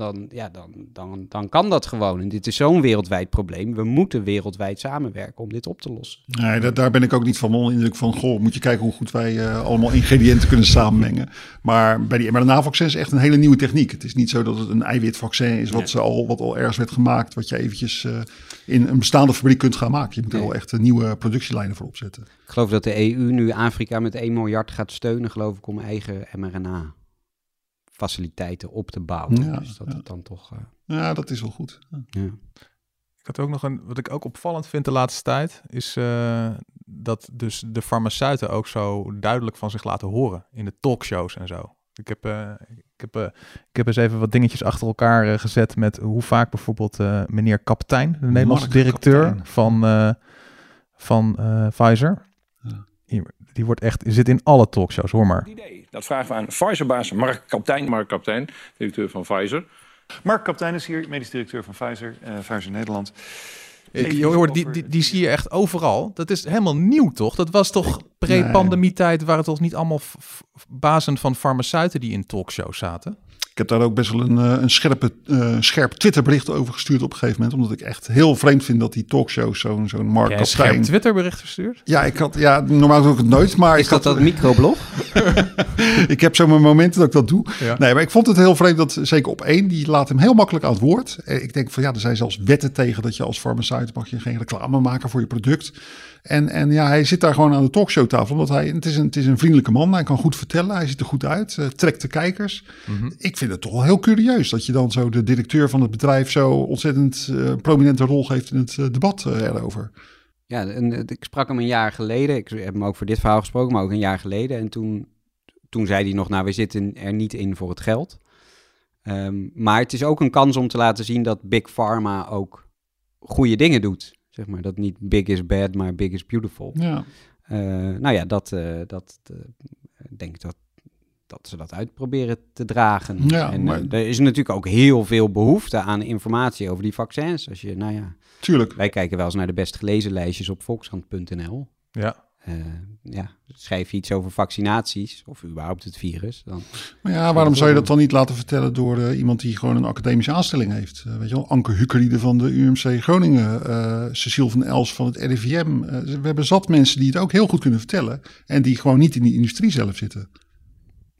[SPEAKER 3] dan kan dat gewoon. En dit is zo'n wereldwijd probleem. We moeten wereldwijd samenwerken om dit op te lossen.
[SPEAKER 2] Nee, daar ben ik ook niet van onder de indruk van, moet je kijken hoe goed wij allemaal ingrediënten kunnen samenmengen. Maar bij die mRNA-vaccins is echt een hele nieuwe techniek. Het is niet zo dat het een eiwitvaccin is wat al ergens werd gemaakt, wat je eventjes in een bestaande fabriek kunt gaan maken. Je moet er wel echt nieuwe productielijnen voor opzetten.
[SPEAKER 3] Ik geloof dat de EU nu Afrika met 1 miljard gaat steunen, geloof ik, om eigen mRNA-faciliteiten op te bouwen.
[SPEAKER 2] Ja,
[SPEAKER 3] dus dat het dan toch...
[SPEAKER 2] Ja, dat is wel goed. Ja.
[SPEAKER 1] Ik had ook nog wat ik ook opvallend vind de laatste tijd, is dat dus de farmaceuten ook zo duidelijk van zich laten horen in de talkshows en zo. Ik heb eens even wat dingetjes achter elkaar gezet met hoe vaak bijvoorbeeld meneer Kaptein, de Nederlandse directeur van Pfizer, die zit in alle talkshows, hoor maar.
[SPEAKER 6] Dat vragen we aan Pfizer-baas Mark Kaptein. Mark Kaptein, directeur van Pfizer.
[SPEAKER 7] Mark Kaptein is hier, medisch directeur van Pfizer, Pfizer Nederland.
[SPEAKER 1] Die zie je echt overal. Dat is helemaal nieuw, toch? Dat was toch pre-pandemietijd, waren het toch niet allemaal bazen van farmaceuten die in talkshows zaten?
[SPEAKER 2] Ik heb daar ook best wel een scherp Twitterbericht over gestuurd op een gegeven moment. Omdat ik echt heel vreemd vind dat die talkshows zo'n Mark Kaptein...
[SPEAKER 1] Een scherp Twitterbericht verstuurd?
[SPEAKER 2] Ja, normaal doe ik het nooit. Maar
[SPEAKER 3] is dat een microblog?
[SPEAKER 2] Ik heb zo mijn momenten dat ik dat doe.
[SPEAKER 1] Ja.
[SPEAKER 2] Nee, maar ik vond het heel vreemd dat zeker op 1, die laat hem heel makkelijk aan het woord. Ik denk van er zijn zelfs wetten tegen dat je als farmaceut mag je geen reclame maken voor je product. En hij zit daar gewoon aan de talkshowtafel. Omdat het is een vriendelijke man. Hij kan goed vertellen. Hij ziet er goed uit. Trekt de kijkers. Mm-hmm. Ik vind het toch wel heel curieus dat je dan zo de directeur van het bedrijf zo ontzettend prominente rol geeft in het debat erover.
[SPEAKER 3] Ja, ik sprak hem een jaar geleden. Ik heb hem ook voor dit verhaal gesproken, maar ook een jaar geleden. En toen zei hij nog, we zitten er niet in voor het geld. Maar het is ook een kans om te laten zien dat Big Pharma ook goede dingen doet. Zeg maar, dat niet big is bad, maar big is beautiful.
[SPEAKER 2] Ja.
[SPEAKER 3] Denk ik dat ze dat uitproberen te dragen.
[SPEAKER 2] Ja,
[SPEAKER 3] en
[SPEAKER 2] maar...
[SPEAKER 3] er is natuurlijk ook heel veel behoefte aan informatie over die vaccins. Als je,
[SPEAKER 2] Tuurlijk.
[SPEAKER 3] Wij kijken wel eens naar de best gelezen lijstjes op volkskrant.nl.
[SPEAKER 1] Ja.
[SPEAKER 3] Schrijf je iets over vaccinaties of überhaupt het virus. Dan
[SPEAKER 2] maar waarom zou je dat dan niet laten vertellen door iemand die gewoon een academische aanstelling heeft? Weet je wel, Anke Huckerliede van de UMC Groningen, Cecile van Els van het RIVM. We hebben zat mensen die het ook heel goed kunnen vertellen en die gewoon niet in die industrie zelf zitten.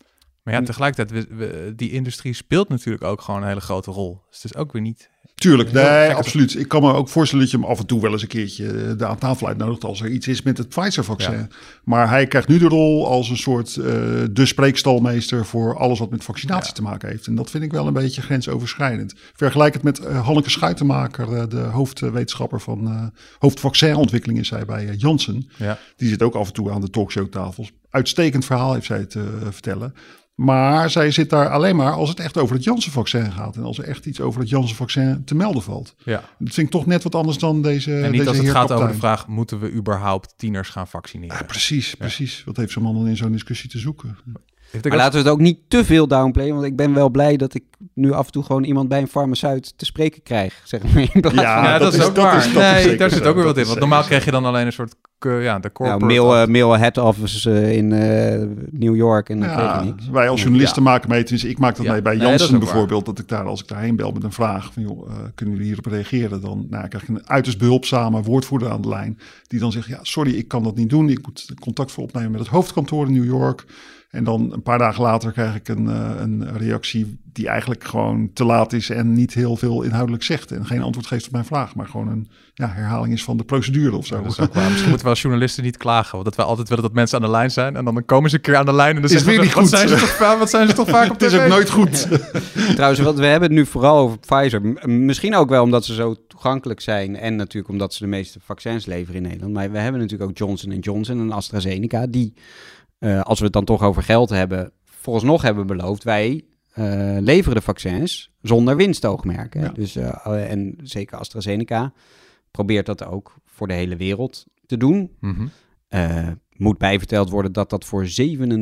[SPEAKER 1] Maar ja, tegelijkertijd, die industrie speelt natuurlijk ook gewoon een hele grote rol. Dus het is ook weer niet...
[SPEAKER 2] Tuurlijk, nee, absoluut. Ik kan me ook voorstellen dat je hem af en toe wel eens een keertje aan tafel uitnodigt als er iets is met het Pfizer-vaccin. Ja. Maar hij krijgt nu de rol als een soort de spreekstalmeester voor alles wat met vaccinatie te maken heeft. En dat vind ik wel een beetje grensoverschrijdend. Vergelijk het met Hanneke Schuitenmaker, de hoofdwetenschapper van hoofdvaccinontwikkeling is hij bij Janssen. Ja. Die zit ook af en toe aan de talkshowtafels. Uitstekend verhaal heeft zij te vertellen. Maar zij zit daar alleen maar als het echt over het Janssen-vaccin gaat. En als er echt iets over het Janssen-vaccin te melden valt. Ja. Dat vind ik toch net wat anders dan deze.
[SPEAKER 1] En niet
[SPEAKER 2] deze
[SPEAKER 1] als het gaat over de vraag, moeten we überhaupt tieners gaan vaccineren?
[SPEAKER 2] Ja, precies. Wat heeft zo'n man dan in zo'n discussie te zoeken?
[SPEAKER 3] Maar laten we het ook niet te veel downplayen. Want ik ben wel blij dat ik nu af en toe gewoon iemand bij een farmaceut te spreken krijg. Zeg maar, in plaats
[SPEAKER 1] van... dat is ook waar. Nee, daar zit ook weer wat in. Want normaal krijg je dan alleen een soort... de corporate...
[SPEAKER 3] mail head office in New York. En
[SPEAKER 2] wij als journalisten maken mee. Dus ik maak dat mee bij Janssen bijvoorbeeld. Dat ik daar, als ik daarheen bel met een vraag van... joh, kunnen jullie hierop reageren? Dan krijg ik een uiterst behulpzame woordvoerder aan de lijn. Die dan zegt, ja, sorry, ik kan dat niet doen. Ik moet contact voor opnemen met het hoofdkantoor in New York. En dan een paar dagen later krijg ik een reactie die eigenlijk gewoon te laat is en niet heel veel inhoudelijk zegt. En geen antwoord geeft op mijn vraag, maar gewoon een herhaling is van de procedure of zo.
[SPEAKER 1] Ja, dat is ook waar. Misschien moeten we als journalisten niet klagen. Want dat wij altijd willen dat mensen aan de lijn zijn. En dan komen ze een keer aan de lijn en dan zeggen
[SPEAKER 2] ze,
[SPEAKER 1] wat zijn ze toch vaak op tv?
[SPEAKER 2] Het is ook nooit goed.
[SPEAKER 3] Trouwens, we hebben het nu vooral over Pfizer. Misschien ook wel omdat ze zo toegankelijk zijn. En natuurlijk omdat ze de meeste vaccins leveren in Nederland. Maar we hebben natuurlijk ook Johnson & Johnson en AstraZeneca die... als we het dan toch over geld hebben, vooralsnog hebben beloofd, wij leveren de vaccins zonder winstoogmerk. Hè? Ja. Dus, en zeker AstraZeneca probeert dat ook voor de hele wereld te doen. Mm-hmm. Moet bijverteld worden dat dat voor 97%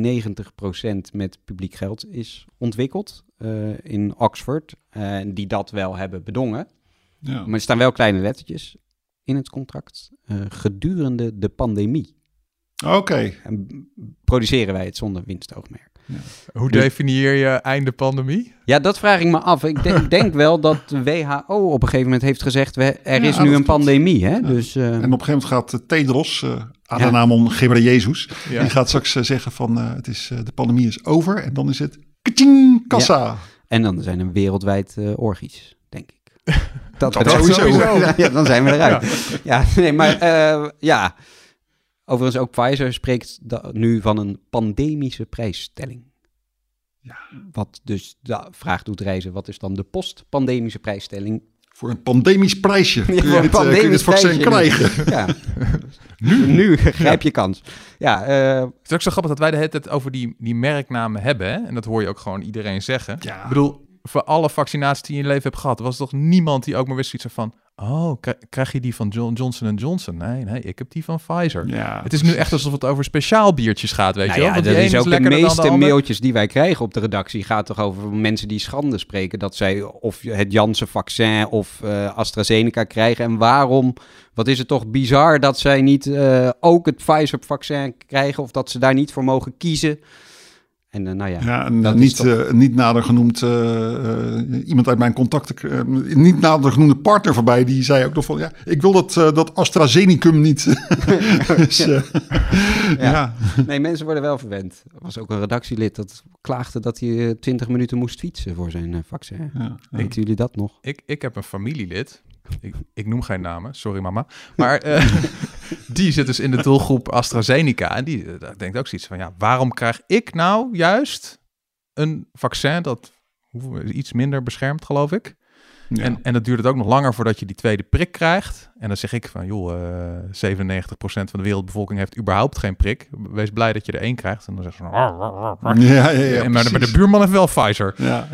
[SPEAKER 3] met publiek geld is ontwikkeld in Oxford. Die dat wel hebben bedongen. Ja. Maar er staan wel kleine lettertjes in het contract. Gedurende de pandemie.
[SPEAKER 2] Oké.
[SPEAKER 3] En produceren wij het zonder winstoogmerk.
[SPEAKER 1] Ja. Hoe definieer je einde pandemie?
[SPEAKER 3] Ja, dat vraag ik me af. Ik denk wel dat de WHO op een gegeven moment heeft gezegd... er is nu een pandemie. Hè? Ja. Dus,
[SPEAKER 2] en op een gegeven moment gaat Tedros, Adhanom Ghebreyesus... die gaat straks zeggen van de pandemie is over. En dan is het kassa. Ja.
[SPEAKER 3] En dan zijn er wereldwijd orgies, denk ik. Dat sowieso. Ja, dan zijn we eruit. Ja, nee, maar overigens ook Pfizer spreekt nu van een pandemische prijsstelling. Ja. Wat dus de vraag doet reizen, wat is dan de post-pandemische prijsstelling?
[SPEAKER 2] Voor een pandemisch prijsje kun je dit vaccin krijgen.
[SPEAKER 3] Ja. Nu grijp je kans. Ja,
[SPEAKER 1] het is ook zo grappig dat wij de hele tijd over die merknamen hebben. Hè? En dat hoor je ook gewoon iedereen zeggen. Ja. Ik bedoel, voor alle vaccinaties die je in je leven hebt gehad, was er toch niemand die ook maar wist iets van... Oh, krijg je die van Johnson & Johnson? Nee, ik heb die van Pfizer. Ja, het is nu echt alsof het over speciaal biertjes gaat, weet je wel? Want
[SPEAKER 3] dat is ook de meeste mailtjes die wij krijgen op de redactie. Gaat toch over mensen die schande spreken dat zij of het Janssen-vaccin of AstraZeneca krijgen. En waarom? Wat is het toch bizar dat zij niet ook het Pfizer-vaccin krijgen of dat ze daar niet voor mogen kiezen? En
[SPEAKER 2] niet nader genoemd iemand uit mijn contacten, niet nader genoemde partner voorbij, die zei ook nog van, ja, ik wil dat AstraZenecum niet. Dus,
[SPEAKER 3] Nee, mensen worden wel verwend. Er was ook een redactielid dat klaagde dat hij 20 minuten moest fietsen voor zijn vaccin. Ja. Weten jullie dat nog?
[SPEAKER 1] Ik heb een familielid. Ik noem geen namen, sorry mama. Maar die zit dus in de doelgroep AstraZeneca. En die denkt ook zoiets van, ja, waarom krijg ik nou juist een vaccin dat iets minder beschermt, geloof ik. Ja. En dat duurt het ook nog langer voordat je die tweede prik krijgt. En dan zeg ik van, joh, 97% van de wereldbevolking heeft überhaupt geen prik. Wees blij dat je er 1 krijgt. En dan zeggen ze, maar de buurman heeft wel Pfizer.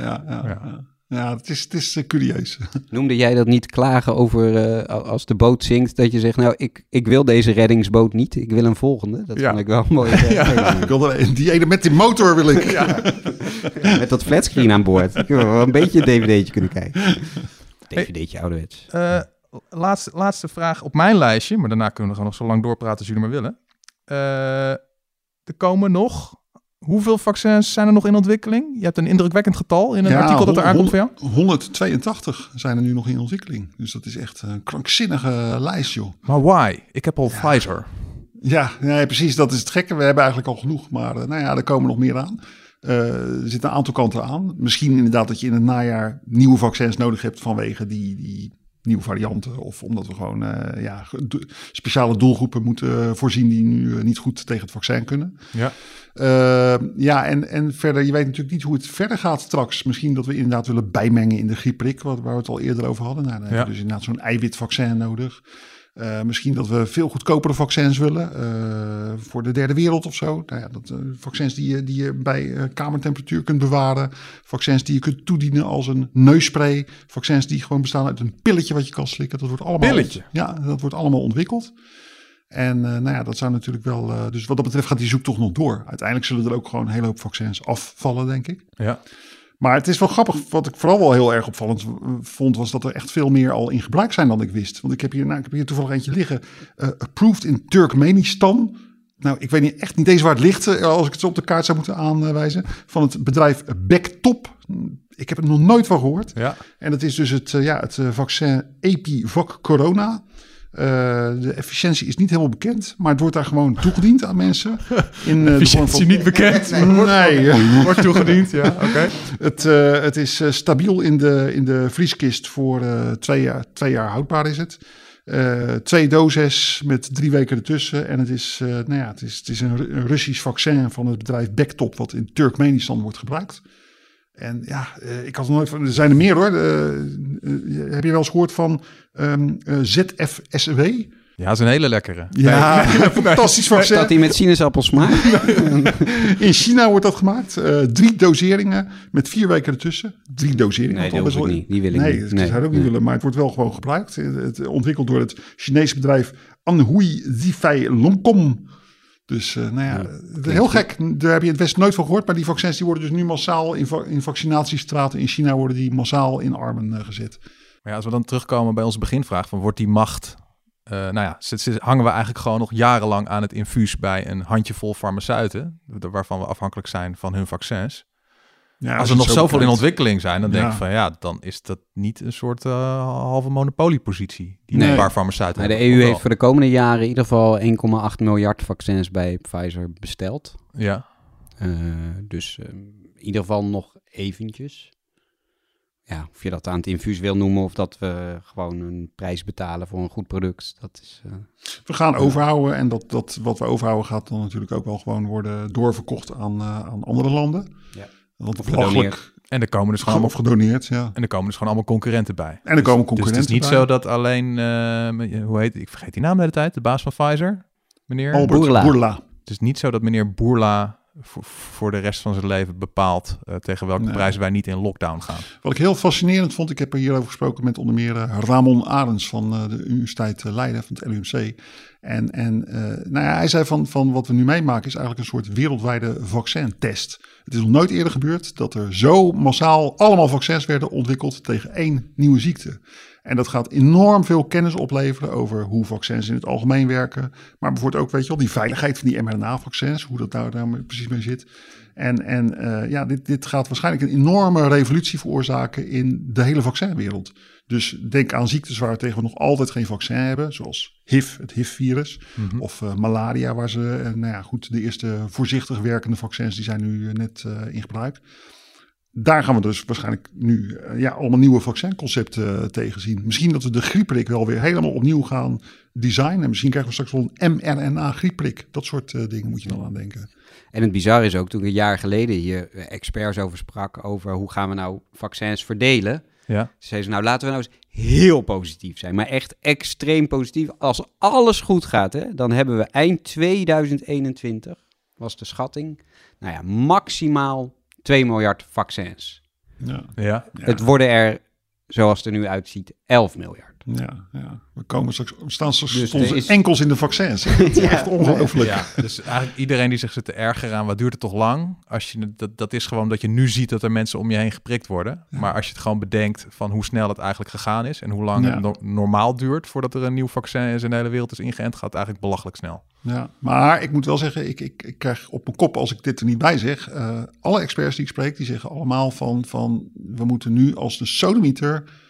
[SPEAKER 2] Ja, het is curieus.
[SPEAKER 3] Noemde jij dat niet klagen over als de boot zinkt, dat je zegt, nou, ik wil deze reddingsboot niet, ik wil een volgende. Dat vond ik wel mooi.
[SPEAKER 2] Ik wilde die ene met die motor wil ik.
[SPEAKER 3] Met dat flatscreen aan boord. Ik wil wel een beetje een dvd'tje kunnen kijken. Dvd'tje ouderwets.
[SPEAKER 1] Laatste vraag op mijn lijstje, maar daarna kunnen we gewoon nog zo lang doorpraten als jullie maar willen. Er komen nog... Hoeveel vaccins zijn er nog in ontwikkeling? Je hebt een indrukwekkend getal in een artikel dat er aankomt voor jou.
[SPEAKER 2] 182 zijn er nu nog in ontwikkeling. Dus dat is echt een krankzinnige lijst, joh.
[SPEAKER 1] Maar why? Ik heb al Pfizer.
[SPEAKER 2] Ja, nee, precies. Dat is het gekke. We hebben eigenlijk al genoeg. Maar er komen nog meer aan. Er zitten een aantal kanten aan. Misschien inderdaad dat je in het najaar nieuwe vaccins nodig hebt vanwege die nieuwe varianten. Of omdat we gewoon speciale doelgroepen moeten voorzien die nu niet goed tegen het vaccin kunnen.
[SPEAKER 1] Ja.
[SPEAKER 2] En verder, je weet natuurlijk niet hoe het verder gaat straks. Misschien dat we inderdaad willen bijmengen in de griepprik, waar we het al eerder over hadden. Nou, dan heb je dus inderdaad zo'n eiwitvaccin nodig. Misschien dat we veel goedkopere vaccins willen voor de derde wereld of zo. Nou ja, vaccins die je bij kamertemperatuur kunt bewaren. Vaccins die je kunt toedienen als een neusspray. Vaccins die gewoon bestaan uit een pilletje wat je kan slikken. Dat wordt allemaal,
[SPEAKER 1] pilletje?
[SPEAKER 2] Ja, dat wordt allemaal ontwikkeld. En dat zou natuurlijk wel... dus wat dat betreft gaat die zoektocht nog door. Uiteindelijk zullen er ook gewoon een hele hoop vaccins afvallen, denk ik.
[SPEAKER 1] Ja.
[SPEAKER 2] Maar het is wel grappig. Wat ik vooral wel heel erg opvallend vond, was dat er echt veel meer al in gebruik zijn dan ik wist. Want ik heb hier toevallig eentje liggen. Approved in Turkmenistan. Nou, ik weet echt niet eens waar het ligt, als ik het zo op de kaart zou moeten aanwijzen. Van het bedrijf Bactop. Ik heb er nog nooit van gehoord.
[SPEAKER 1] Ja.
[SPEAKER 2] En dat is dus het vaccin Epivac Corona. De efficiëntie is niet helemaal bekend, maar het wordt daar gewoon toegediend aan mensen.
[SPEAKER 1] Efficiëntie niet bekend?
[SPEAKER 2] Nee.
[SPEAKER 1] Wordt toegediend, ja, oké.
[SPEAKER 2] Het is stabiel in de vrieskist voor 2 jaar houdbaar is het. 2 doses met 3 weken ertussen. En het is een Russisch vaccin van het bedrijf Bactop, wat in Turkmenistan wordt gebruikt. En ja, ik had er nooit van. Er zijn er meer hoor. Heb je wel eens gehoord van ZFSW?
[SPEAKER 1] Ja, dat is een hele lekkere.
[SPEAKER 2] Ja, fantastisch vaccin.
[SPEAKER 3] Staat die met sinaasappelsmaak?
[SPEAKER 2] In China wordt dat gemaakt. 3 doseringen met 4 weken ertussen. 3 doseringen.
[SPEAKER 3] Nee, dat wil ik niet. Die wil ik niet.
[SPEAKER 2] Nee, dat zou ik ook niet willen. Maar het wordt wel gewoon gebruikt. Het ontwikkeld door het Chinese bedrijf Anhui Zifei Longcom. Dus heel gek. Daar heb je het Westen nooit van gehoord. Maar die vaccins die worden dus nu massaal in vaccinatiestraten in China worden die massaal in armen gezet.
[SPEAKER 1] Maar ja, als we dan terugkomen bij onze beginvraag van wordt die macht... hangen we eigenlijk gewoon nog jarenlang aan het infuus bij een handjevol farmaceuten, waarvan we afhankelijk zijn van hun vaccins. Ja, als er nog zoveel in ontwikkeling zijn, dan denk ik van dan is dat niet een soort halve monopoliepositie die een paar farmaceuten hebben.
[SPEAKER 3] De EU heeft voor de komende jaren in ieder geval 1,8 miljard vaccins bij Pfizer besteld.
[SPEAKER 1] Ja.
[SPEAKER 3] Dus in ieder geval nog eventjes. Ja, of je dat aan het infuus wil noemen of dat we gewoon een prijs betalen voor een goed product. Dat is,
[SPEAKER 2] we gaan overhouden en dat wat we overhouden gaat dan natuurlijk ook wel gewoon worden doorverkocht aan andere landen.
[SPEAKER 3] Ja.
[SPEAKER 2] Want
[SPEAKER 3] of gedoneerd.
[SPEAKER 1] En er komen dus gewoon allemaal
[SPEAKER 2] gedoneerd, ja.
[SPEAKER 1] En er komen dus gewoon allemaal concurrenten bij.
[SPEAKER 2] En er komen concurrenten
[SPEAKER 1] dus het is niet zo dat alleen, ik vergeet die naam de hele tijd, de baas van Pfizer, meneer
[SPEAKER 2] Bourla.
[SPEAKER 1] Het is niet zo dat meneer Bourla voor de rest van zijn leven bepaalt tegen welke prijs wij niet in lockdown gaan.
[SPEAKER 2] Wat ik heel fascinerend vond, ik heb er hierover gesproken met onder meer Ramon Arends van de Universiteit Leiden, van het LUMC. En hij zei van wat we nu meemaken is eigenlijk een soort wereldwijde vaccintest. Het is nog nooit eerder gebeurd dat er zo massaal allemaal vaccins werden ontwikkeld tegen 1 nieuwe ziekte. En dat gaat enorm veel kennis opleveren over hoe vaccins in het algemeen werken. Maar bijvoorbeeld ook, weet je wel, die veiligheid van die mRNA-vaccins, hoe dat daar precies mee zit. Dit gaat waarschijnlijk een enorme revolutie veroorzaken in de hele vaccinwereld. Dus denk aan ziektes waar we tegen nog altijd geen vaccin hebben, zoals HIV, het HIV-virus, of malaria, waar ze, de eerste voorzichtig werkende vaccins, die zijn nu net in gebruik. Daar gaan we dus waarschijnlijk nu allemaal nieuwe vaccinconcepten tegen zien. Misschien dat we de griepprik wel weer helemaal opnieuw gaan designen. En misschien krijgen we straks wel een mRNA-griepprik. Dat soort dingen moet je dan aan denken.
[SPEAKER 3] En het bizarre is ook, toen ik een jaar geleden hier experts over sprak, over hoe gaan we nou vaccins verdelen. Ja. Zeiden ze, laten we nou eens heel positief zijn. Maar echt extreem positief. Als alles goed gaat, dan hebben we eind 2021, was de schatting, maximaal 2 miljard vaccins.
[SPEAKER 1] Ja.
[SPEAKER 3] Het worden er, zoals het er nu uitziet, 11 miljard.
[SPEAKER 2] Ja. We staan straks enkels in de vaccins. Dat is echt ongelooflijk.
[SPEAKER 1] Ja, dus eigenlijk iedereen die zich zit te ergeren aan wat duurt het toch lang. Dat is gewoon dat je nu ziet dat er mensen om je heen geprikt worden. Ja. Maar als je het gewoon bedenkt van hoe snel het eigenlijk gegaan is en hoe lang het normaal duurt voordat er een nieuw vaccin in de hele wereld is ingeënt, gaat het eigenlijk belachelijk snel.
[SPEAKER 2] Ja, maar ik moet wel zeggen, ik krijg op mijn kop als ik dit er niet bij zeg. Alle experts die ik spreek, die zeggen allemaal van we moeten nu als de sodemieter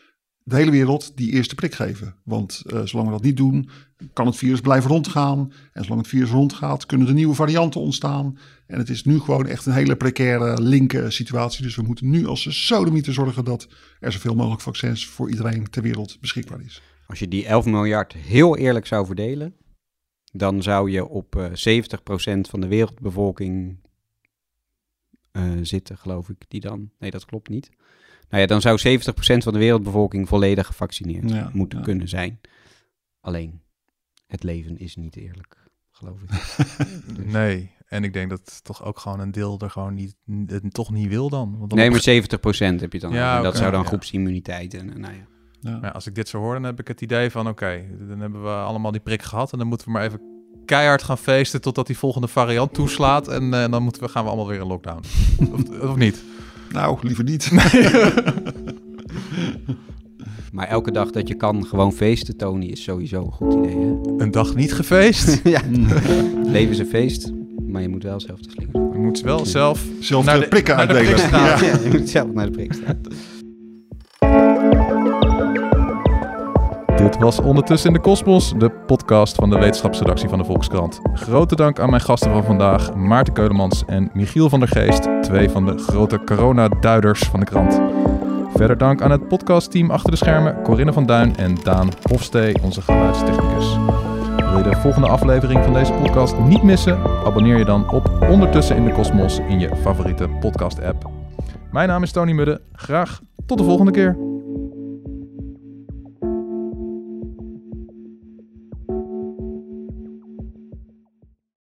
[SPEAKER 2] de hele wereld die eerste prik geven. Want zolang we dat niet doen, kan het virus blijven rondgaan. En zolang het virus rondgaat, kunnen er nieuwe varianten ontstaan. En het is nu gewoon echt een hele precaire, linker situatie. Dus we moeten nu als sodemieter zorgen dat er zoveel mogelijk vaccins voor iedereen ter wereld beschikbaar is.
[SPEAKER 3] Als je die 11 miljard heel eerlijk zou verdelen, dan zou je op 70% van de wereldbevolking zitten, geloof ik, die dan... Nee, dat klopt niet. Nou ja, dan zou 70% van de wereldbevolking volledig gevaccineerd moeten kunnen zijn. Alleen, het leven is niet eerlijk, geloof ik.
[SPEAKER 1] Dus. Nee, en ik denk dat toch ook gewoon een deel er gewoon toch niet wil dan. Want dan
[SPEAKER 3] nee, maar 70% heb je dan.
[SPEAKER 1] Ja,
[SPEAKER 3] en dat zou dan groepsimmuniteit en nou ja.
[SPEAKER 1] Ja. Maar als ik dit zo hoor, dan heb ik het idee van oké, dan hebben we allemaal die prik gehad en dan moeten we maar even keihard gaan feesten totdat die volgende variant toeslaat en dan gaan we allemaal weer in lockdown. of niet?
[SPEAKER 2] Nou, liever niet.
[SPEAKER 3] Maar elke dag dat je kan gewoon feesten, Tony, is sowieso een goed idee, hè?
[SPEAKER 1] Een dag niet gefeest?
[SPEAKER 3] Ja, het leven is een feest, maar je moet wel zelf de slingers maken.
[SPEAKER 1] Je moet wel zelf
[SPEAKER 2] naar de prikken uitdelen.
[SPEAKER 3] Ja, je moet zelf naar de prik staan.
[SPEAKER 1] Dit was Ondertussen in de Kosmos, de podcast van de wetenschapsredactie van de Volkskrant. Grote dank aan mijn gasten van vandaag, Maarten Keulemans en Michiel van der Geest, 2 van de grote coronaduiders van de krant. Verder dank aan het podcastteam achter de schermen, Corinne van Duin en Daan Hofstee, onze geluidstechnicus. Wil je de volgende aflevering van deze podcast niet missen? Abonneer je dan op Ondertussen in de Kosmos in je favoriete podcast-app. Mijn naam is Tony Mudde. Graag tot de volgende keer.